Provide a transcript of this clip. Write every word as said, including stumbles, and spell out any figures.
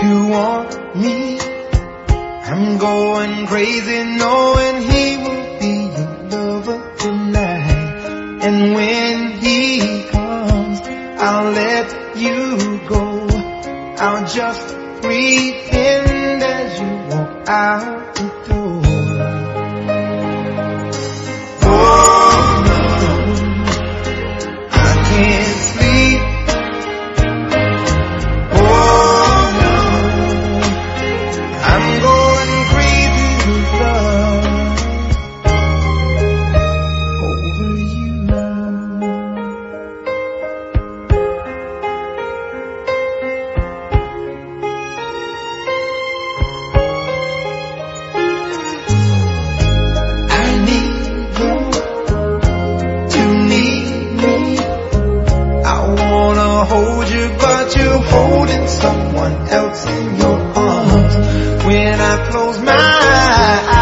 to want me. I'm going crazy knowing he will be your lover tonight. And when he comes, I'll let you go. I'll just pretend as you walk out the door. Oh no, I can't sleep. Oh no, I'm going crazy with love over you. I need you to need me. I wanna hold you, but you're holding someone else in your arms. When I close my eyes,